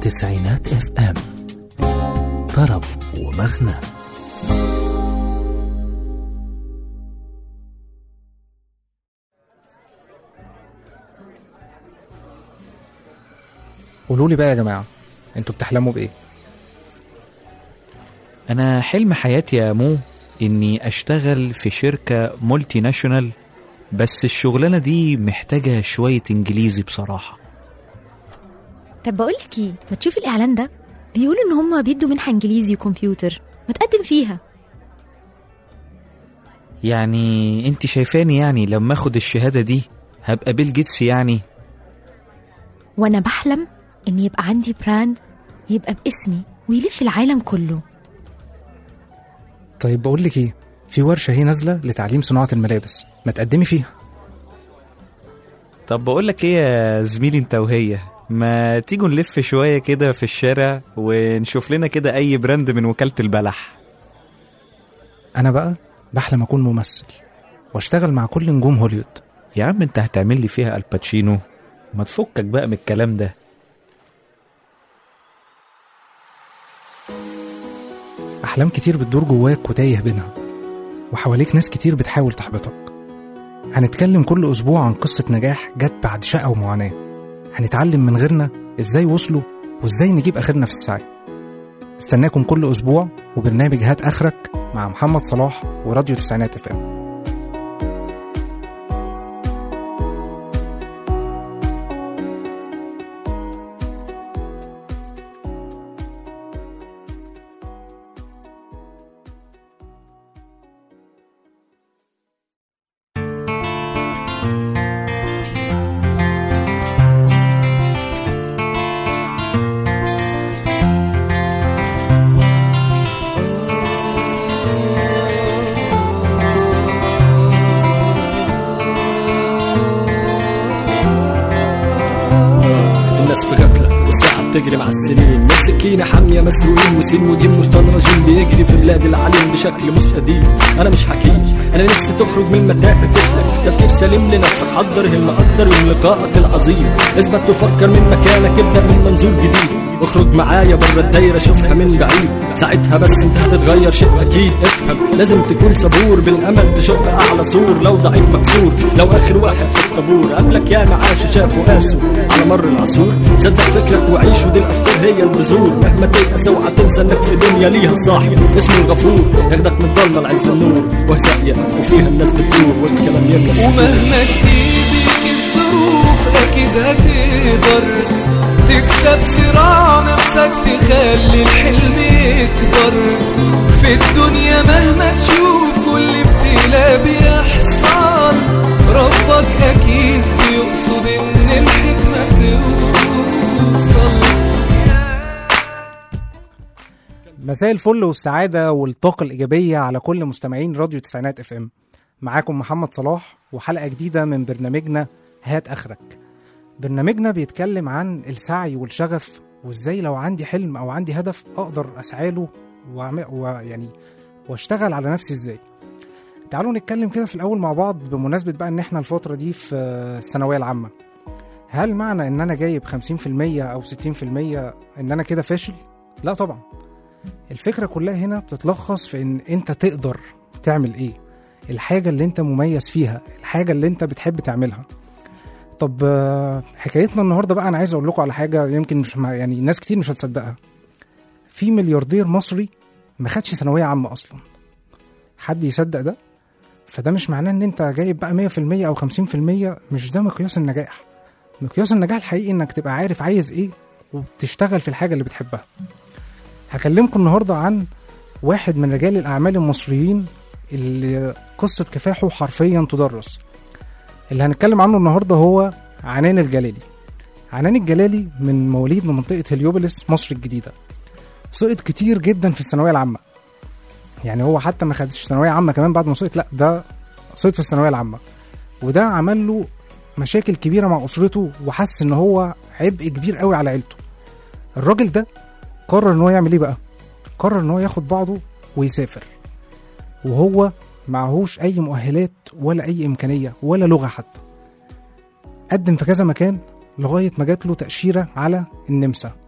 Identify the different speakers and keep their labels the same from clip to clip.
Speaker 1: تسعينات FM. طرب ومغنى.
Speaker 2: قولولي بقى يا جماعة، انتوا بتحلموا بإيه؟
Speaker 3: أنا حلم حياتي يا مو إني أشتغل في شركة مولتي ناشونال، بس الشغلانة دي محتاجة شوية إنجليزي بصراحة.
Speaker 4: طب بقولك ايه، ما تشوفي الإعلان ده؟ بيقولوا إن هما بيدوا منحة إنجليزي وكمبيوتر، ما تقدم فيها.
Speaker 3: يعني أنت شايفاني يعني لما أخد الشهادة دي هبقى بيل جيتس يعني؟
Speaker 4: وأنا بحلم إن يبقى عندي براند يبقى باسمي ويلف العالم كله.
Speaker 2: طيب بقولك ايه، في ورشة هي نازلة لتعليم صناعة الملابس، ما تقدمي فيها.
Speaker 3: طب بقولك ايه يا زميلي انت وهي، ما تيجوا نلف شوية كده في الشارع ونشوف لنا كده أي براند من وكالة البلح.
Speaker 2: أنا بقى بحلم أكون ممثل واشتغل مع كل نجوم هوليوود.
Speaker 3: يا عم انت هتعمل لي فيها الباتشينو، ما تفكك بقى من الكلام ده.
Speaker 2: أحلام كتير بتدور جواك وتايه بينها، وحواليك ناس كتير بتحاول تحبطك. هنتكلم كل أسبوع عن قصة نجاح جت بعد شقة ومعاناة. هنتعلم من غيرنا إزاي وصلوا وإزاي نجيب آخرنا في السعي. استناكم كل أسبوع وبرنامج هات آخرك مع محمد صلاح وراديو تسعينات FM.
Speaker 5: تجري مع السنين من سكينة حامية مسؤولين وسين وجيم مشطن رجيم بيجري في بلاد العليم بشكل مستديم. أنا مش حكيم، أنا نفسي تخرج من المتاهة تسلك تفكير سليم لنفسك، حضر المقدر يوم لقائك العظيم. اثبت تفكر من مكانك، ابدأ من منظور جديد، اخرج معايا برا الدايرة شوفها من بعيد. ساعتها بس انت هتتغير شيء أكيد. افهم لازم تكون صبور، بالأمل تشق أعلى سور. لو ضعيف مكسور، لو آخر واحد في الطابور، قبلك يا معاش شافوا قاسوا على مر العصور. صدق فكرك وعيش، ودي الأفكار هي البذور. مهما تيأس اوعى تنسى انك في دنيا ليها صاحب اسمه الغفور، ياخدك من ضلمة لعز النور. وهزاية وفيها الناس بتدور والكلام يملى.
Speaker 6: ومهما تجيبك الظروف أكيد هتقدر تكسب صراع نفسك، تخلي الحلم يكبر في الدنيا. مهما تشوف كل ابتلاء بيحصل، ربك أكيد بيقصد إن الحكمة توصل.
Speaker 2: مساء الفل والسعادة والطاقة الإيجابية على كل مستمعين راديو تسعينات FM. معاكم محمد صلاح وحلقة جديدة من برنامجنا هات آخرك. برنامجنا بيتكلم عن السعي والشغف، وإزاي لو عندي حلم أو عندي هدف أقدر أسعى له واشتغل على نفسي إزاي. تعالوا نتكلم كده في الأول مع بعض بمناسبة بقى إن إحنا الفترة دي في الثانوية العامة. هل معنى إن أنا جايب 50% أو 60% إن أنا كده فاشل؟ لا طبعا. الفكرة كلها هنا بتتلخص في إن أنت تقدر تعمل إيه، الحاجة اللي أنت مميز فيها، الحاجة اللي أنت بتحب تعملها. طب حكايتنا النهاردة بقى أنا عايز أقول لكم على حاجة يمكن مش يعني ناس كتير مش هتصدقها. في ملياردير مصري ما خدش ثانوية عامة أصلا. حد يصدق ده؟ فده مش معناه إن أنت جايب بقى 100% أو 50%، مش ده مقياس النجاح. مقياس النجاح الحقيقي إنك تبقى عارف عايز إيه وتشتغل في الحاجة اللي بتحبها. هكلمكم النهاردة عن واحد من رجال الأعمال المصريين اللي قصة كفاحه حرفيا تدرس. اللي هنتكلم عنه النهاردة هو عنان الجلالي. عنان الجلالي من مواليد منطقة هليوبوليس مصر الجديدة. سقط كتير جدا في الثانوية العامة، يعني هو حتى ما خدش ثانوية عامة كمان بعد ما سقط، لا ده سقط في الثانوية العامة، وده عمل له مشاكل كبيرة مع أسرته، وحس إن هو عبء كبير قوي على عيلته. الراجل ده قرر إن هو يعمل إيه بقى؟ قرر إن هو ياخد بعضه ويسافر، وهو معهوش أي مؤهلات ولا أي إمكانية ولا لغة حتى. قدم في كذا مكان لغاية ما جات له تأشيرة على النمسا،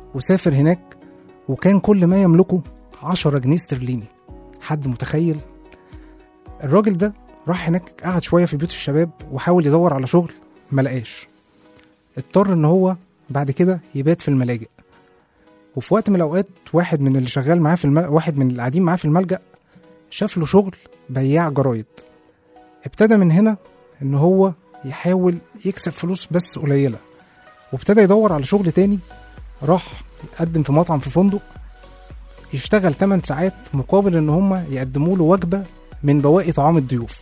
Speaker 2: وسافر هناك، وكان كل ما يملكه 10 جنيه استرليني. حد متخيل؟ الراجل ده راح هناك، قعد شوية في بيوت الشباب وحاول يدور على شغل، ملقاش. اضطر ان هو بعد كده يبات في الملاجئ. وفي وقت من الاوقات واحد من اللي شغال معاه واحد من اللي قاعدين معاه في الملجأ شاف له شغل بياع جرايد. ابتدى من هنا ان هو يحاول يكسب فلوس بس قليلة، وابتدى يدور على شغل تاني. راح يقدم في مطعم في فندق، يشتغل 8 ساعات مقابل ان هم يقدموا له وجبة من بواقي طعام الضيوف.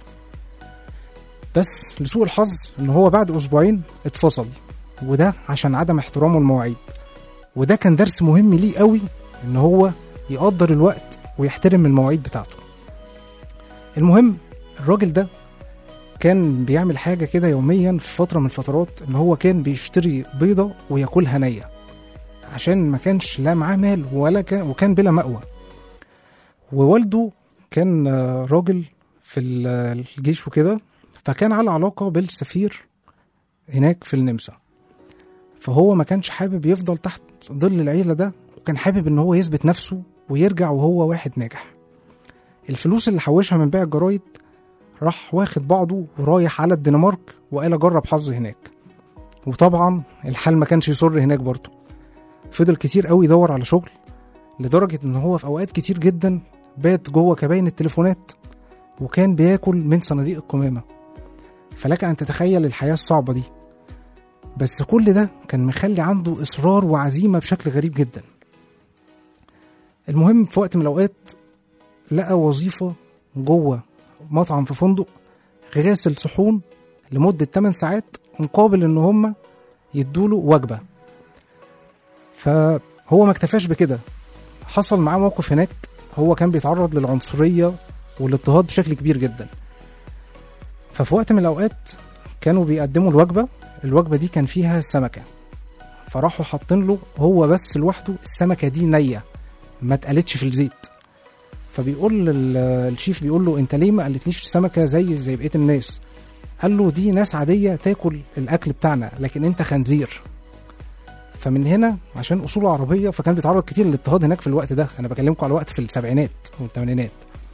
Speaker 2: بس لسوء الحظ ان هو بعد اسبوعين اتفصل، وده عشان عدم احترامه المواعيد. وده كان درس مهم ليه قوي، ان هو يقدر الوقت ويحترم المواعيد بتاعته. المهم الراجل ده كان بيعمل حاجة كده يوميا في فترة من الفترات، ان هو كان بيشتري بيضة وياكلها نية، عشان ما كانش لا معاه مال وكان بلا مأوى. ووالده كان راجل في الجيش وكده، فكان على علاقة بالسفير هناك في النمسا. فهو ما كانش حابب يفضل تحت ظل العيلة ده، وكان حابب ان هو يثبت نفسه ويرجع وهو واحد ناجح. الفلوس اللي حوشها من بيع الجرايد راح واخد بعضه ورايح على الدنمارك، وقال اجرب حظي هناك. وطبعا الحال ما كانش يسر هناك برضه. فضل كتير قوي يدور على شغل، لدرجة ان هو في اوقات كتير جدا بات جوه كباين التليفونات، وكان بياكل من صناديق القمامة. فلك ان تتخيل الحياة الصعبة دي. بس كل ده كان مخلي عنده اصرار وعزيمة بشكل غريب جدا. المهم في وقت من الاوقات لقى وظيفة جوه مطعم في فندق، غاسل صحون لمدة 8 ساعات مقابل ان هم يدوله وجبة. فهو ما اكتفاش بكده، حصل معاه موقف هناك. هو كان بيتعرض للعنصرية والاضطهاد بشكل كبير جدا. ففي وقت من الاوقات كانوا بيقدموا الوجبة دي كان فيها سمكة، فراحوا حاطين له هو بس لوحده السمكة دي نية ما اتقلتش في الزيت. فبيقول الشيف بيقول له انت ليه ما قلتليش السمكة زي بقية الناس؟ قال له دي ناس عادية تاكل الاكل بتاعنا، لكن انت خنزير. فمن هنا عشان اصوله عربية فكان بيتعرض كتير للاضطهاد هناك في الوقت ده. انا بكلمكم على وقت في السبعينات والثمانينات.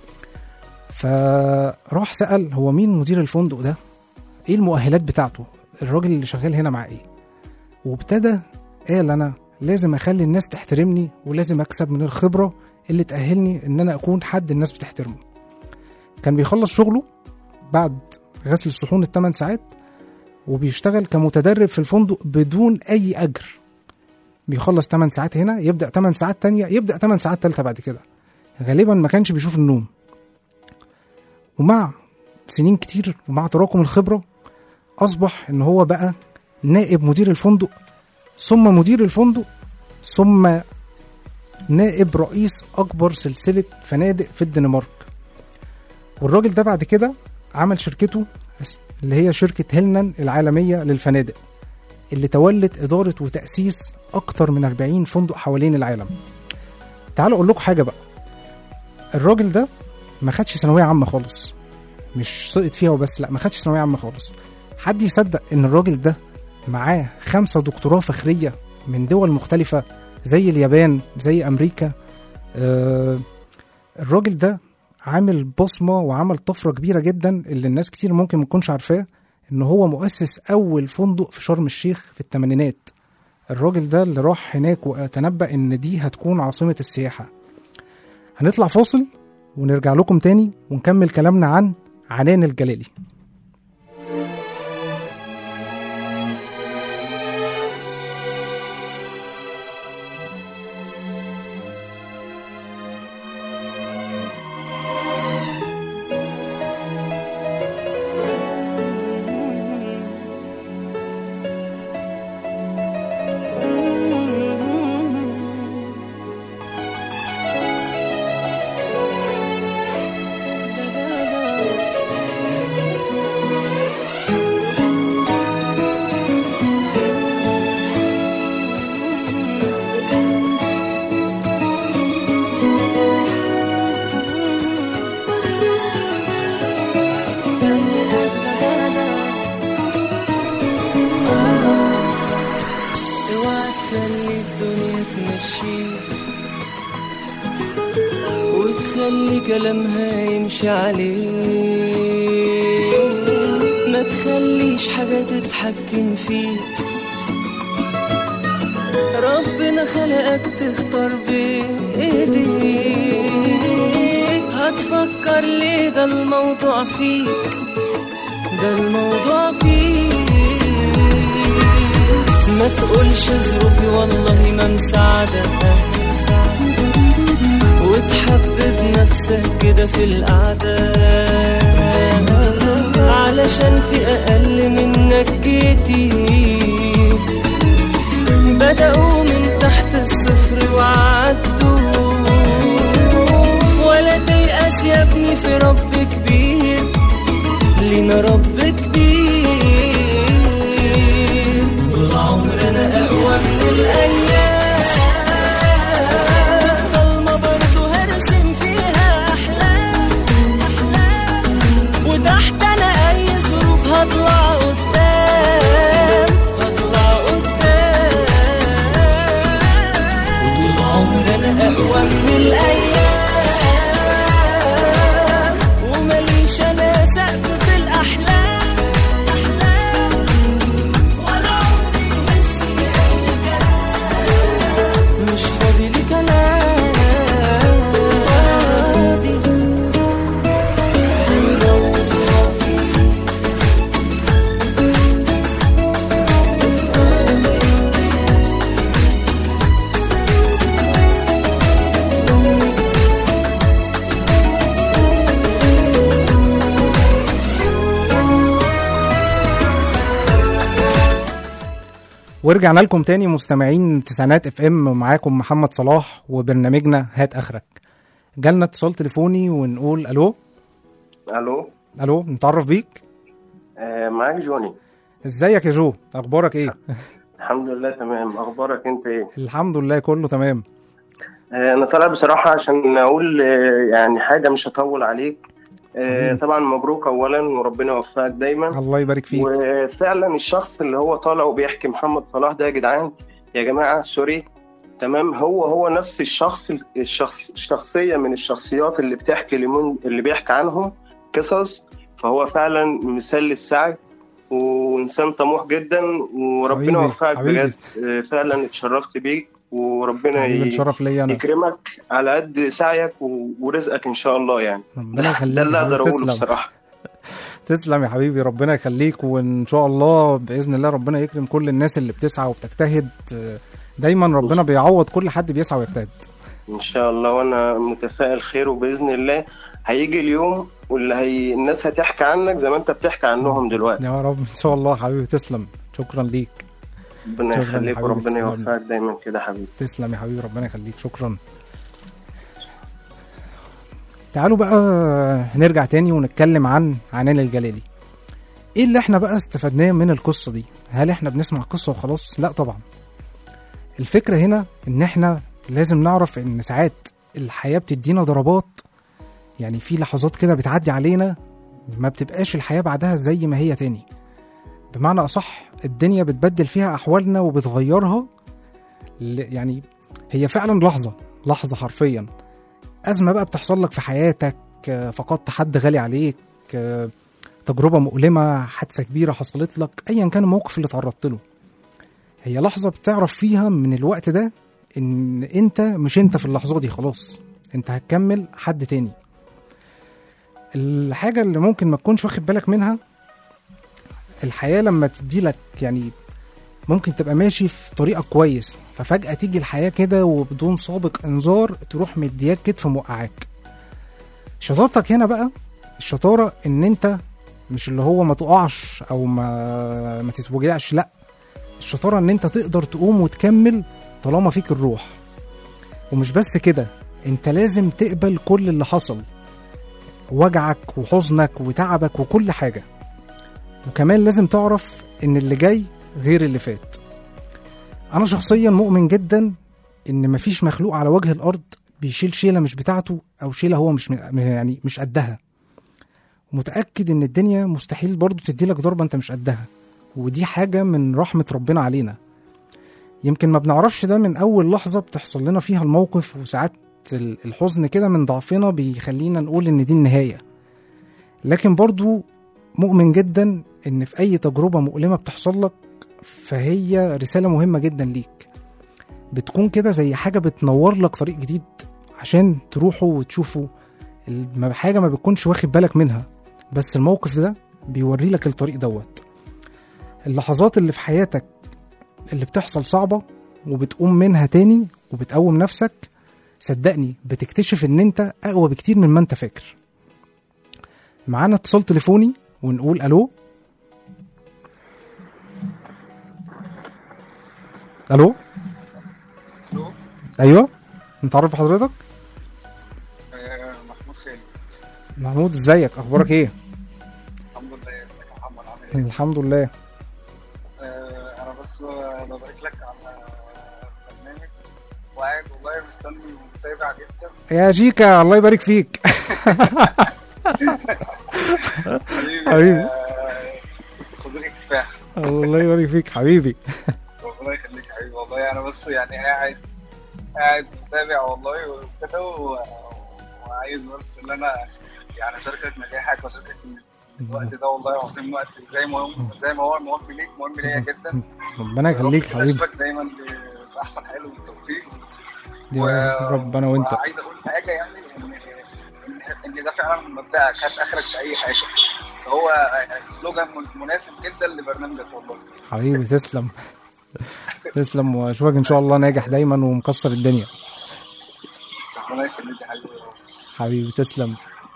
Speaker 2: فراح سأل هو مين مدير الفندق ده، ايه المؤهلات بتاعته، الراجل اللي شغال هنا مع ايه. وابتدى قال انا لازم اخلي الناس تحترمني، ولازم اكسب من الخبرة اللي تأهلني ان انا اكون حد الناس بتحترمه. كان بيخلص شغله بعد غسل الصحون 8 ساعات، وبيشتغل كمتدرب في الفندق بدون اي اجر. بيخلص 8 ساعات هنا، يبدأ 8 ساعات تانية، يبدأ 8 ساعات تالتة بعد كده. غالبا ما كانش بيشوف النوم. ومع سنين كتير ومع تراكم الخبرة أصبح إن هو بقى نائب مدير الفندق، ثم مدير الفندق، ثم نائب رئيس أكبر سلسلة فنادق في الدنمارك. والراجل ده بعد كده عمل شركته اللي هي شركة هيلنان العالمية للفنادق، اللي تولت إدارة وتأسيس أكتر من 40 فندق حوالين العالم. تعالوا أقول لكم حاجة بقى. الراجل ده ما خدش ثانوية عامة خالص، مش سقط فيها وبس، لا ما خدش ثانوية عامة خالص. حد يصدق إن الراجل ده معاه 5 دكتوراه فخرية من دول مختلفة زي اليابان، زي أمريكا. الراجل ده عامل بصمة وعمل طفرة كبيرة جدا اللي الناس كتير ممكن ما تكونش عارفاه، إن هو مؤسس أول فندق في شرم الشيخ في الثمانينات. الراجل ده اللي راح هناك وتنبأ إن دي هتكون عاصمة السياحة. هنطلع فاصل ونرجع لكم تاني ونكمل كلامنا عن عنان الجلالي.
Speaker 7: خلي كلامها يمشي عليه، ما تخليش حاجة تتحكم فيك. ربنا خلقك تختار بإيديك، هتفكر ليه؟ ده الموضوع فيك، ده الموضوع فيك. ما تقولش ظروفي والله ما مساعدك، وتحبب نفسك كده في القعدة، علشان في أقل منك كتير بدأوا من تحت الصفر وعدوا. ولا تيأس يا ابني، في رب كبير، لينا رب كبير. طول عمرنا أقوى من الأيام، ضلمة برضو هرسم فيها أحلام، وتحت أنا أي ظروف هطلع قدام، هطلع قدام. طول عمرنا أقوى من الأيام، ومليش أنا سقف في الأحلام، ولا عمري بس أي كلام، مش فاضي لي كلام.
Speaker 2: ورجعنا لكم تاني مستمعين تسعينات اف ام، معاكم محمد صلاح وبرنامجنا هات اخرك. جالنا اتصال تليفوني ونقول الو. الو، نتعرف بيك.
Speaker 8: معاك جوني.
Speaker 2: ازيك يا جو؟ اخبارك ايه؟
Speaker 8: الحمد لله تمام. اخبارك انت ايه؟
Speaker 2: الحمد لله كله تمام.
Speaker 8: انا طالع بصراحه عشان اقول يعني حاجه، مش هطول عليك. طبعا مبروك اولا، وربنا يوفقك دايما.
Speaker 2: الله يبارك فيك.
Speaker 8: وفعلا الشخص اللي هو طالع وبيحكي محمد صلاح ده يا جدعان، يا جماعه سوري، تمام، هو نفس الشخصيه من الشخصيات اللي بتحكي اللي بيحكي عنهم قصص. فهو فعلا مثال للسعي، وانسان طموح جدا، وربنا يوفقك بجد. فعلا اتشرفت بيك، وربنا يكرمك على قد سعيك ورزقك ان شاء الله. يعني
Speaker 2: ربنا يخليك،
Speaker 8: ده اللي اقدر اقوله بصراحه.
Speaker 2: تسلم يا حبيبي، ربنا يخليك، وان شاء الله باذن الله ربنا يكرم كل الناس اللي بتسعى وبتجتهد. دايما ربنا بيعوض كل حد بيسعى ويجتهد
Speaker 8: ان شاء الله، وانا متفائل خير، وباذن الله هيجي اليوم واللي الناس هتحكي عنك زي ما انت بتحكي عنهم دلوقتي
Speaker 2: يا رب ان شاء الله. حبيبي تسلم، شكرا ليك.
Speaker 8: ربنا يخليك وربنا يوفقك دايما كده حبيبي.
Speaker 2: تسلم يا حبيبي، ربنا يخليك، شكرا. تعالوا بقى نرجع تاني ونتكلم عن عنان الجلالي. ايه اللي احنا بقى استفدناه من القصة دي؟ هل احنا بنسمع قصة وخلاص؟ لا طبعا. الفكرة هنا ان احنا لازم نعرف ان ساعات الحياة بتدينا ضربات، يعني في لحظات كده بتعدي علينا ما بتبقاش الحياة بعدها زي ما هي تاني. بمعنى أصح الدنيا بتبدل فيها أحوالنا وبتغيرها. يعني هي فعلا لحظة حرفيا. أزمة بقى بتحصل لك في حياتك، فقدت حد غالي عليك، تجربة مؤلمة، حادثة كبيرة حصلت لك، أيا كان الموقف اللي تعرضت له. هي لحظة بتعرف فيها من الوقت ده إن أنت مش أنت في اللحظة دي، خلاص أنت هتكمل حد تاني. الحاجة اللي ممكن ما تكونش واخد بالك منها، الحياة لما تدي لك، يعني ممكن تبقى ماشي في طريقك كويس، ففجأة تيجي الحياة كده وبدون سابق انذار تروح مدياك كتف موقعاك. شطارتك هنا بقى، الشطارة ان انت مش اللي هو ما تقعش او ما تتوجعش، لا، الشطارة ان انت تقدر تقوم وتكمل طالما فيك الروح. ومش بس كده، انت لازم تقبل كل اللي حصل، وجعك وحزنك وتعبك وكل حاجة. وكمان لازم تعرف ان اللي جاي غير اللي فات. انا شخصيا مؤمن جدا ان مفيش مخلوق على وجه الارض بيشيل شيلة مش بتاعته او شيلة هو مش قدها. ومتأكد ان الدنيا مستحيل برضو تديلك ضربة انت مش قدها، ودي حاجة من رحمة ربنا علينا. يمكن ما بنعرفش ده من اول لحظة بتحصل لنا فيها الموقف، وساعات الحزن كده من ضعفنا بيخلينا نقول ان دي النهاية، لكن برضو مؤمن جدا ان في اي تجربة مؤلمة بتحصل لك فهي رسالة مهمة جدا ليك، بتكون كده زي حاجة بتنور لك طريق جديد عشان تروحوا وتشوفوا حاجة ما بتكونش واخد بالك منها، بس الموقف ده بيوري لك الطريق دوت. اللحظات اللي في حياتك اللي بتحصل صعبة وبتقوم منها تاني وبتقوم نفسك، صدقني بتكتشف ان انت اقوى بكتير من ما انت فاكر. معانا اتصال تليفوني ونقول الو. الو.
Speaker 9: الو.
Speaker 2: ايوه نتعرف بحضرتك.
Speaker 9: محمود خالد.
Speaker 2: محمود ازيك، اخبارك ايه؟
Speaker 9: الحمد لله. ازيك يا محمد، عامل ايه؟
Speaker 2: الحمد لله.
Speaker 9: انا بس ببارك لك على البرنامج وقاعد والله مستني ومتابع جدا.
Speaker 2: يا جيكا الله يبارك فيك. حبيبي
Speaker 9: صديقي كفاح.
Speaker 2: الله يبارك فيك حبيبي.
Speaker 9: ربنا يخليك يا حبيبي والله. انا بس يعني قاعد متابع والله وكده وعايز بس ان انا يعني اشاركك نجاحك واشاركك الوقت ده والله العظيم، وقت زي ما هو مهم ليك مهم ليا جدا.
Speaker 2: ربنا يخليك حبيبي.
Speaker 9: اشوفك دايما باحسن حال والتوفيق.
Speaker 2: ربنا وانت.
Speaker 9: وعايز اقول حاجه يعني ان ده فعلا مبدأك، هات اخرك في اي حاجه. هو سلوجان مناسب جدا لبرنامجك والله.
Speaker 2: حبيبي تسلم. تسلم واشوفك ان شاء الله ناجح دايما ومكسر الدنيا.
Speaker 9: ربنا يخليك يا حبيبي.
Speaker 2: حبيبي تسلم.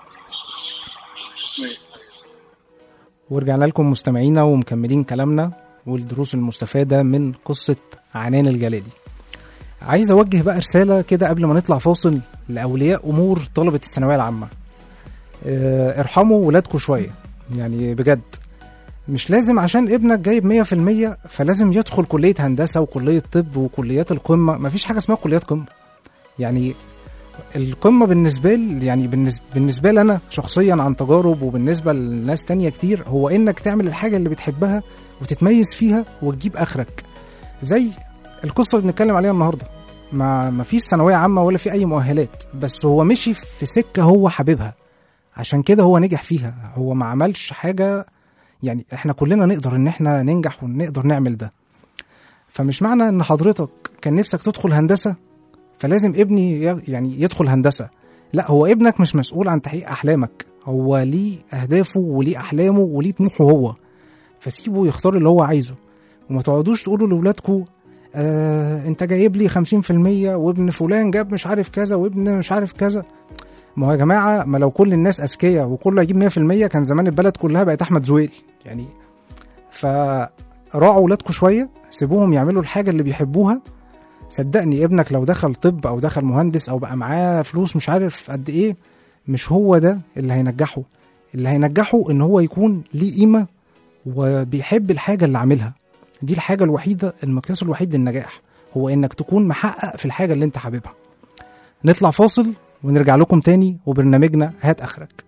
Speaker 2: ورجعنا لكم مستمعينا ومكملين كلامنا والدروس المستفادة من قصة عنان الجلالي. عايز اوجه بقى رسالة كده قبل ما نطلع فاصل لأولياء أمور طلبة الثانوية العامة. ارحموا ولادكم شوية يعني بجد. مش لازم عشان ابنك جايب 100% فلازم يدخل كلية هندسة وكلية طب وكليات القمة. مفيش حاجة اسمها كليات قمة. يعني القمة بالنسبة لي يعني بالنسبة لي أنا شخصيا عن تجارب وبالنسبة لناس تانية كتير هو إنك تعمل الحاجة اللي بتحبها وتتميز فيها وتجيب آخرك. زي القصة اللي بنتكلم عليها النهاردة، ما فيش ثانوية عامة ولا في أي مؤهلات، بس هو مشي في سكة هو حاببها عشان كده هو نجح فيها. هو ما عملش حاجة يعني احنا كلنا نقدر ان احنا ننجح ونقدر نعمل ده. فمش معنى ان حضرتك كان نفسك تدخل هندسة فلازم ابني يعني يدخل هندسة. لا، هو ابنك مش مسؤول عن تحقيق احلامك، هو ليه اهدافه وليه احلامه وليه طموحه هو، فسيبه يختار اللي هو عايزه. وما تقعدوش تقولوا لاولادكم انت جايب لي 50% وابن فلان جاب مش عارف كذا وابن مش عارف كذا. ما هو يا جماعة ما لو كل الناس أذكياء وكله هيجيب 100% كان زمان البلد كلها بقت أحمد زويل يعني. فراعوا ولادكم شوية، سيبوهم يعملوا الحاجة اللي بيحبوها. صدقني ابنك لو دخل طب أو دخل مهندس أو بقى معاه فلوس مش عارف قد إيه، مش هو ده اللي هينجحه. اللي هينجحه إن هو يكون ليه قيمة وبيحب الحاجة اللي عاملها. دي الحاجة الوحيدة، المقياس الوحيد للنجاح هو إنك تكون محقق في الحاجة اللي أنت حاببها. نطلع فاصل ونرجع لكم تاني وبرنامجنا هات آخرك.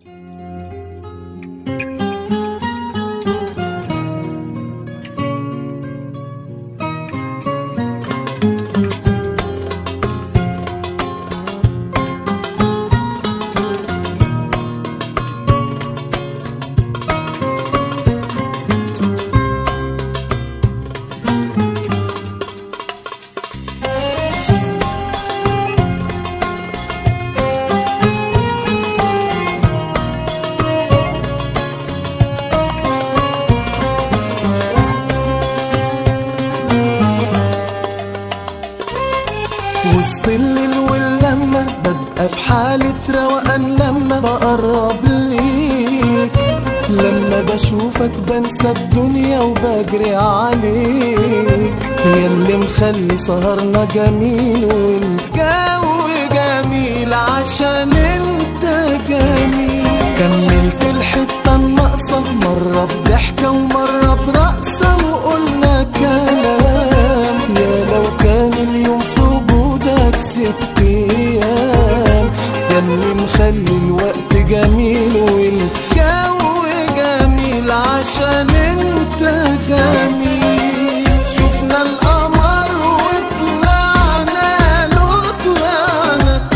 Speaker 7: في حالة روقان لما بقرب ليك، لما بشوفك بنسى الدنيا وبجري عليك، ياللي مخلي سهرنا جميل والجو جميل عشان انت جميل. كملت الحتة الناقصة مرة بضحكة ومرة برقصة وقلنا كلام، يا لو كان اليوم في وجودك 6 أيام، ياللي مخلي الوقت جميل والجو جميل عشان انت جميل. شفنا القمر وطلعنا له طلعنا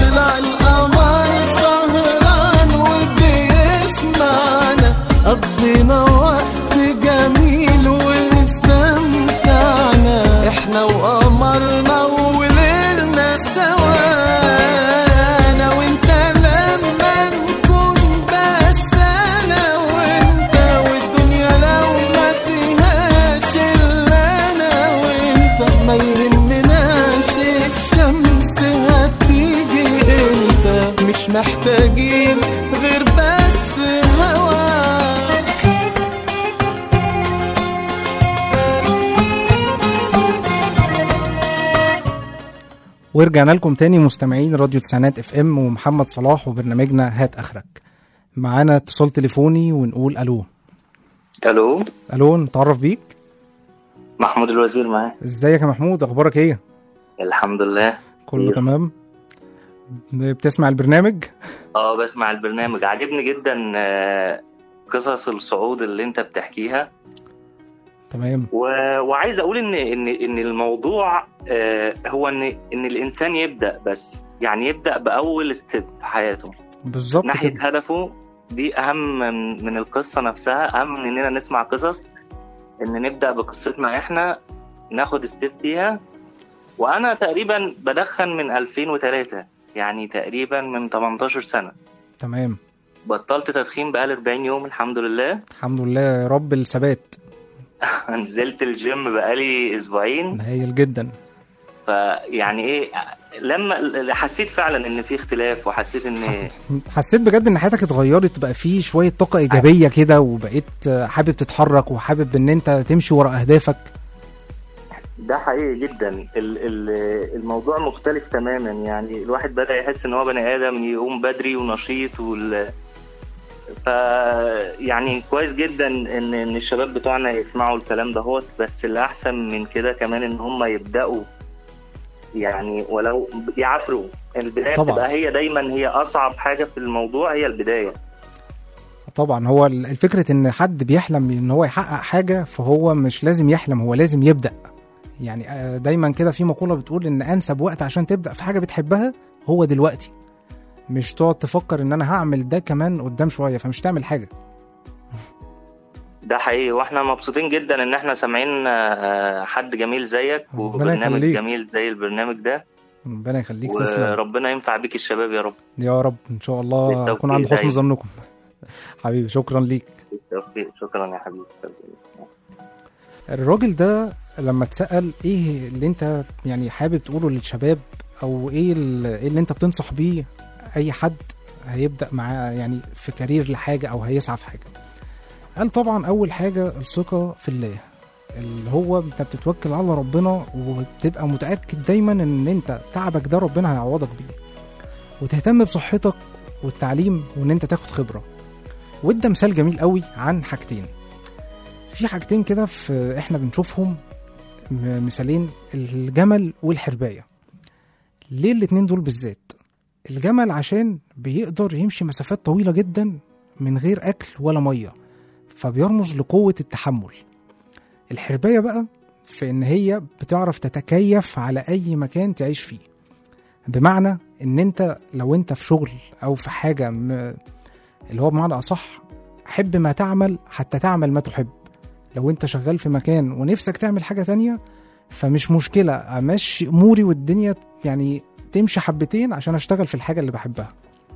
Speaker 2: ورجعنا لكم تاني مستمعين راديو تسعينات اف ام ومحمد صلاح وبرنامجنا هات اخرك. معانا اتصال تليفوني ونقول الو.
Speaker 10: الو،
Speaker 2: نتعرف بيك.
Speaker 10: محمود الوزير معاك.
Speaker 2: ازيك يا محمود، اخبارك ايه؟
Speaker 10: الحمد لله
Speaker 2: كله تمام. بتسمع البرنامج؟
Speaker 10: بسمع البرنامج، عجبني جدا قصص الصعود اللي انت بتحكيها.
Speaker 2: تمام.
Speaker 10: وعايز اقول ان الموضوع هو ان الانسان يبدا، بس يعني يبدا باول ستيب في حياته
Speaker 2: بالظبط
Speaker 10: ناحيه
Speaker 2: كده.
Speaker 10: هدفه. دي اهم من القصه نفسها، اهم من اننا نسمع قصص، ان نبدا بقصتنا احنا، ناخد ستيب فيها. وانا تقريبا بدخن من 2003، يعني تقريبا من 18 سنه.
Speaker 2: تمام.
Speaker 10: بطلت تدخين بقالي 40 يوم الحمد لله.
Speaker 2: الحمد لله يا رب الثبات.
Speaker 10: نزلت الجيم بقالي اسبوعين.
Speaker 2: هايل جدا.
Speaker 10: فيعني ايه، لما حسيت فعلا ان في اختلاف، وحسيت ان
Speaker 2: حسيت بجد ان حياتك اتغيرت، بقى في شويه طاقه ايجابيه كده، وبقيت حابب تتحرك وحابب ان انت تمشي ورا اهدافك.
Speaker 10: ده حقيقي جدا. الموضوع مختلف تماما، يعني الواحد بدأ يحس ان هو بني ادم يقوم بدري ونشيط يعني كويس جدا ان الشباب بتوعنا يسمعوا الكلام ده. بس الاحسن من كده كمان ان هم يبداوا، يعني ولو يعافروا. البدايه
Speaker 2: طبعا.
Speaker 10: بتبقى هي دايما هي اصعب حاجه في الموضوع، هي البدايه.
Speaker 2: طبعا. هو الفكره ان حد بيحلم ان هو يحقق حاجه، فهو مش لازم يحلم، هو لازم يبدا. يعني دايما كده في مقوله بتقول ان انسب وقت عشان تبدا في حاجه بتحبها هو دلوقتي، مش تقعد تفكر ان انا هعمل ده كمان قدام شويه فمش تعمل حاجه.
Speaker 10: ده حقيقي، واحنا مبسوطين جدا ان احنا سامعين حد جميل زيك وبرنامج جميل زي البرنامج ده.
Speaker 2: ربنا يخليك. تسلم.
Speaker 10: وربنا ينفع بيك الشباب يا رب.
Speaker 2: يا رب ان شاء الله اكون عند حسن ظنكم. حبيبي شكرا ليك.
Speaker 10: شكرا يا حبيبي.
Speaker 2: الراجل ده لما اتسأل ايه اللي انت يعني حابب تقوله للشباب، او ايه اللي انت بتنصح بيه اي حد هيبدأ معاه يعني في كارير لحاجة او هيسعى في حاجة، قال طبعا اول حاجة الثقة في الله، اللي هو انت بتتوكل على ربنا وتبقى متأكد دايما ان انت تعبك ده ربنا هيعوضك بيه، وتهتم بصحتك والتعليم وان انت تاخد خبرة. وده مثال جميل قوي عن حاجتين. في حاجتين كده احنا بنشوفهم مثالين، الجمل والحرباية. ليه الاتنين دول بالذات؟ الجمل عشان بيقدر يمشي مسافات طويلة جدا من غير أكل ولا مية، فبيرمز لقوة التحمل. الحرباية بقى في إن هي بتعرف تتكيف على أي مكان تعيش فيه، بمعنى إن أنت لو أنت في شغل أو في حاجة اللي هو بمعنى أصح حب ما تعمل حتى تعمل ما تحب. لو أنت شغال في مكان ونفسك تعمل حاجة تانية فمش مشكلة، أمشي أموري والدنيا يعني تمشي حبتين عشان أشتغل في الحاجة اللي بحبها.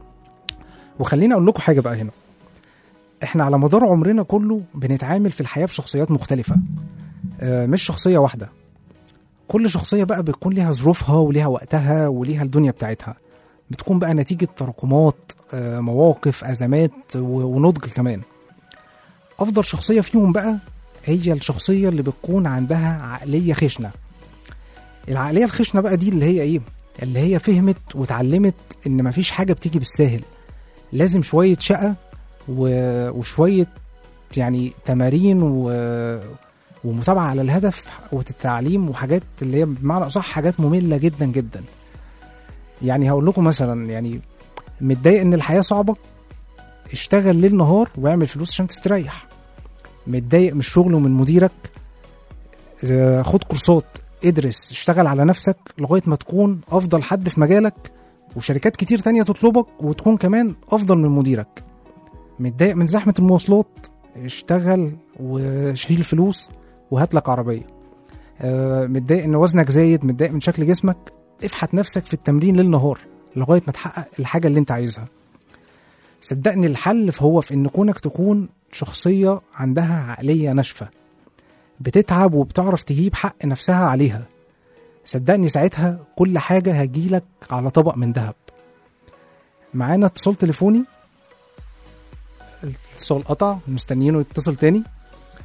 Speaker 2: وخليني أقول لكم حاجة بقى هنا، إحنا على مدار عمرنا كله بنتعامل في الحياة بشخصيات مختلفة، مش شخصية واحدة. كل شخصية بقى بتكون ليها ظروفها وليها وقتها وليها الدنيا بتاعتها، بتكون بقى نتيجة تراكمات مواقف أزمات ونضج كمان. أفضل شخصية فيهم بقى هي الشخصية اللي بتكون عندها عقلية خشنة. العقلية الخشنة بقى دي اللي هي إيه؟ اللي هي فهمت وتعلمت إن مفيش حاجة بتيجي بالساهل، لازم شوية شقة وشوية يعني تمارين ومتابعة على الهدف والتعليم وحاجات اللي هي بمعنى أصح حاجات مملة جدا جدا. يعني هقول لكم مثلا، يعني متضايق إن الحياة صعبة، اشتغل ليل نهار واعمل فلوس عشان تستريح. متضايق من الشغل ومن مديرك، خد كورسات، ادرس، اشتغل على نفسك لغاية ما تكون أفضل حد في مجالك وشركات كتير تانية تطلبك وتكون كمان أفضل من مديرك. متضايق من زحمة المواصلات، اشتغل وشيل فلوس وهات لك عربية. متضايق ان وزنك زايد، متضايق من شكل جسمك، افحت نفسك في التمرين ليل نهار لغاية ما تحقق الحاجة اللي انت عايزها. صدقني الحل فهو في ان كونك تكون شخصية عندها عقلية ناشفة، بتتعب وبتعرف تجيب حق نفسها عليها. صدقني ساعتها كل حاجة هجيلك على طبق من ذهب. معانا اتصال تليفوني، الاتصال قطع، مستنيينه يتصل تاني.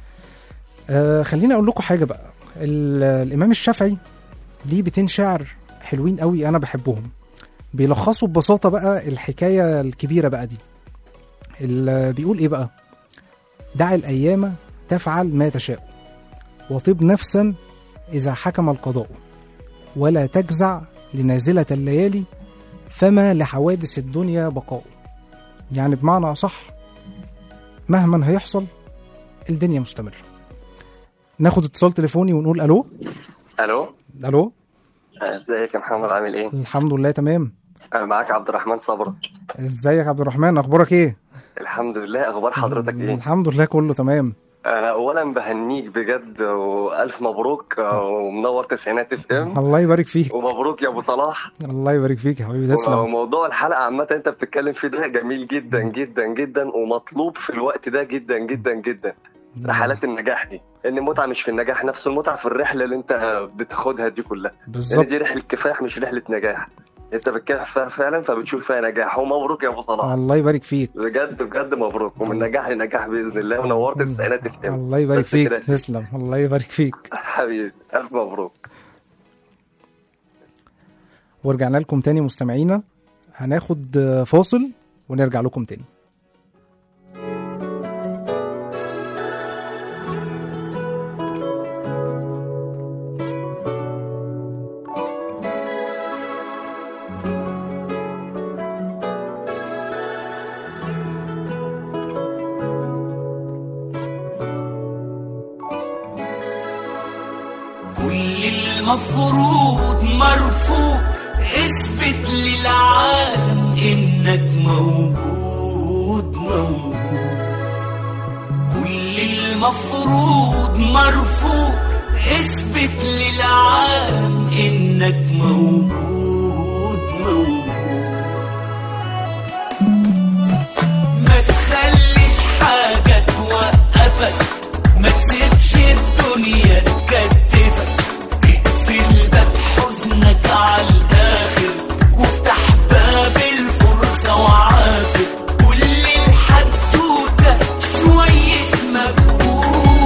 Speaker 2: خليني اقول لكم حاجة بقى. الامام الشافعي ليه بيتين شعر حلوين قوي انا بحبهم، بيلخصوا ببساطه بقى الحكايه الكبيره بقى دي. اللي بيقول ايه بقى؟ دع الايام تفعل ما تشاء، وطب نفسا اذا حكم القضاء، ولا تجزع لنازله الليالي، فما لحوادث الدنيا بقاء. يعني بمعنى اصح مهما هيحصل الدنيا مستمره. ناخد اتصال تليفوني ونقول الو.
Speaker 11: الو.
Speaker 2: الو،
Speaker 11: ازيك يا محمد، عامل ايه؟
Speaker 2: الحمد لله تمام.
Speaker 11: انا معاك عبد الرحمن صبرا.
Speaker 2: ازيك يا عبد الرحمن، اخبارك ايه؟
Speaker 11: الحمد لله. اخبار حضرتك ايه؟
Speaker 2: الحمد لله كله تمام.
Speaker 11: انا اولا بهنيك بجد والف مبروك، ومنور تسعينات اف ام.
Speaker 2: الله يبارك فيك.
Speaker 11: ومبروك يا ابو صلاح.
Speaker 2: الله يبارك فيك يا حبيبي، تسلم.
Speaker 11: وموضوع الحلقه عامه انت بتتكلم فيه ده جميل جدا جدا جدا، ومطلوب في الوقت ده جدا جدا جدا. رحلات النجاح دي، ان المتعه مش في النجاح نفسه، المتعه في الرحله اللي انت بتاخدها دي كلها.
Speaker 2: بالظبط.
Speaker 11: يعني دي رحله كفاح مش رحله نجاح، انت بتكافح فيها فعلا فبتشوف فيها نجاح. ومبروك يا ابو صلاح.
Speaker 2: الله يبارك فيك
Speaker 11: بجد بجد مبروك، ومن نجاح لنجاح باذن الله، ونورت التسعينات اف ام.
Speaker 2: الله يبارك فيك، تسلم. الله يبارك فيك
Speaker 11: حبيبي، الف مبروك.
Speaker 2: ورجعنا لكم تاني مستمعينا، هناخد فاصل ونرجع لكم تاني.
Speaker 7: مفروض مرفوض، اثبت للعالم انك موجود موجود. كل المفروض مرفوض، اثبت للعالم انك موجود موجود. ما تخليش حاجة توقفك، ما تسيبش الدنيا تكتفك، اقفل باب حزنك على الآخر، وافتح باب الفرصة وعافر. كل الحدوتة شوية مجهود.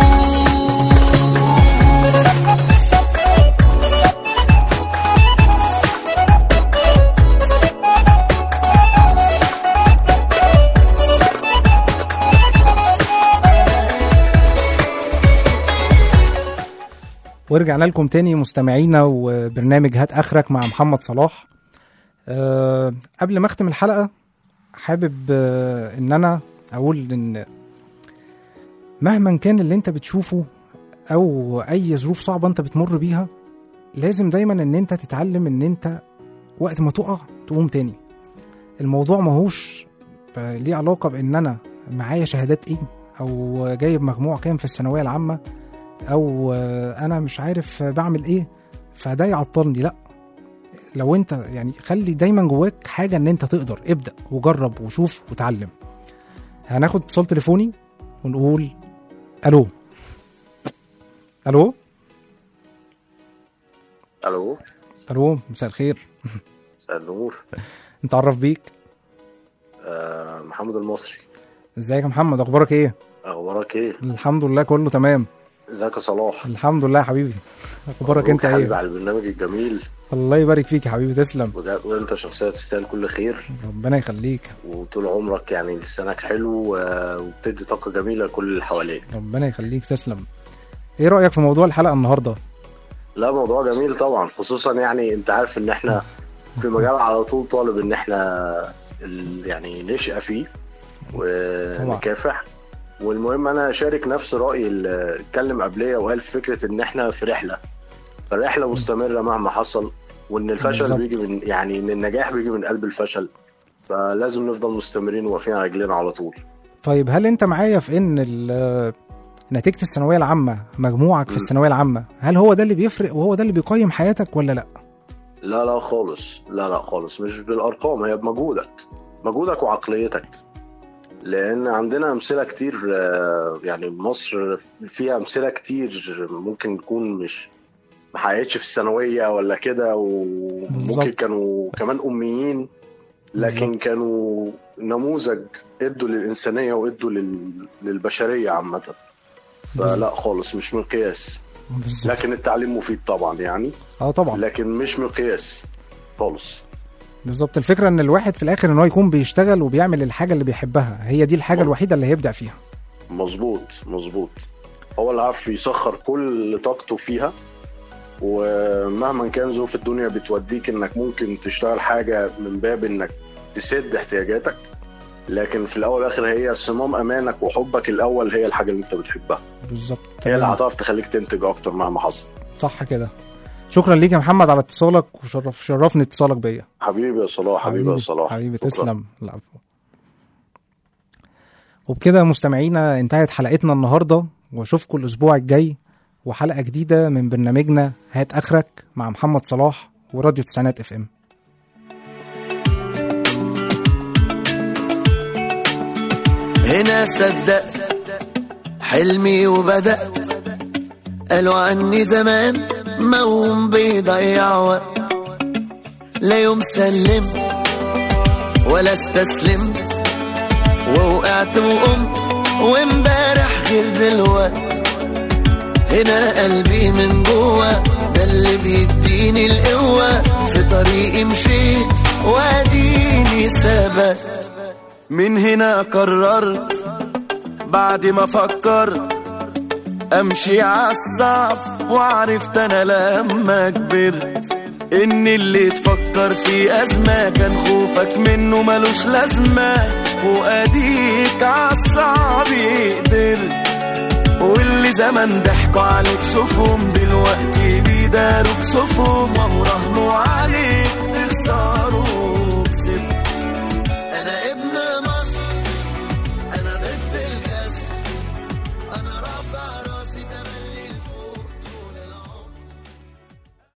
Speaker 2: ورجعنا لكم تاني مستمعينا، وبرنامج هات اخرك مع محمد صلاح. قبل ما اختم الحلقة حابب ان انا اقول ان مهما كان اللي انت بتشوفه او اي ظروف صعبة انت بتمر بيها، لازم دايما ان انت تتعلم ان انت وقت ما تقع تقوم تاني. الموضوع ماهوش ليه علاقة بان انا معايا شهادات ايه، او جايب مجموع كام في الثانوية العامة، او انا مش عارف بعمل ايه فده يعطلني. لا، لو انت يعني خلي دايما جواك حاجة ان انت تقدر، ابدأ وجرب وشوف وتعلم. هناخد اتصال تليفوني ونقول الو. الو.
Speaker 11: الو.
Speaker 2: الو، مساء الخير.
Speaker 11: مساء النور.
Speaker 2: نتعرف بيك.
Speaker 11: محمد المصري.
Speaker 2: ازيك يا محمد، اخبارك ايه؟
Speaker 11: اخبارك ايه؟
Speaker 2: الحمد لله كله تمام.
Speaker 11: ازيك يا صلاح؟
Speaker 2: الحمد لله يا حبيبي، اخبارك انت ايه؟
Speaker 11: حبيبي على البرنامج الجميل.
Speaker 2: الله يبارك فيك يا حبيبي، تسلم.
Speaker 11: وانت شخصيه تستاهل كل خير،
Speaker 2: ربنا يخليك.
Speaker 11: وطول عمرك يعني لسانك حلو وبتدي طاقه جميله لكل اللي حواليك.
Speaker 2: ربنا يخليك، تسلم. ايه رايك في موضوع الحلقه النهارده؟
Speaker 11: لا، موضوع جميل طبعا، خصوصا يعني انت عارف ان احنا في مجال على طول طالب ان احنا يعني نشأ فيه ونكافح. والمهم انا شارك نفس رايي اللي اتكلم قبليه وقال فكره ان احنا في رحله، فالرحله مستمره مهما حصل، وان الفشل بيجي من يعني ان النجاح بيجي من قلب الفشل، فلازم نفضل مستمرين وواقفين على رجلينا على طول.
Speaker 2: طيب هل انت معايا في ان نتيجه الثانويه العامه، مجموعك في الثانويه العامه، هل هو ده اللي بيفرق وهو ده اللي بيقيم حياتك ولا لا؟
Speaker 11: لا خالص، لا خالص، مش بالارقام، هي بمجهودك وعقليتك. لان عندنا امثله كتير، يعني مصر فيها امثله كتير ممكن تكون مش ما حققتش في الثانويه ولا كده، وممكن كانوا كمان اميين لكن كانوا نموذج ادوا للانسانيه وادوا للبشريه عامه. فلا خالص، مش مقياس. لكن التعليم مفيد طبعا يعني
Speaker 2: طبعا،
Speaker 11: لكن مش مقياس خالص.
Speaker 2: بالظبط. الفكره ان الواحد في الاخر ان هو يكون بيشتغل وبيعمل الحاجه اللي بيحبها، هي دي الحاجه الوحيده اللي هيبدع فيها.
Speaker 11: مظبوط. هو اللي عارف يسخر كل طاقته فيها، ومهما كان ظروف الدنيا بتوديك انك ممكن تشتغل حاجه من باب انك تسد احتياجاتك، لكن في الاول والاخر هي صمام امانك وحبك الاول هي الحاجه اللي انت بتحبها
Speaker 2: بالظبط،
Speaker 11: هي اللي هتعرف تخليك تنتج اكتر مهما حصل.
Speaker 2: صح كده. شكرا ليك يا محمد على اتصالك، وشرفني اتصالك بيا.
Speaker 11: حبيبي يا صلاح.
Speaker 2: حبيبي تسلم. العفو. وبكده مستمعينا انتهت حلقتنا النهارده، واشوفكم الاسبوع الجاي وحلقه جديده من برنامجنا هات اخرك مع محمد صلاح وراديو تسعينات اف ام.
Speaker 12: هنا صدقت حلمي وبدأت، قالوا عني زمان موم بيضيع وقت، لا يوم سلمت ولا استسلمت، ووقعت وقمت وامبارح غير دلوقت. هنا قلبي من جوه ده اللي بيديني القوة، في طريقي مشيت واديني ثبت. من هنا قررت بعد ما فكرت امشي عالصعب، وعرفت انا لما كبرت ان اللي تفكر في ازمة كان خوفك منه ملوش لازمة، واديك عالصعب قدرت. واللي زمان ضحكوا عليك شوفهم دلوقتي بيداروا كسوفهم، وراهنوا عليك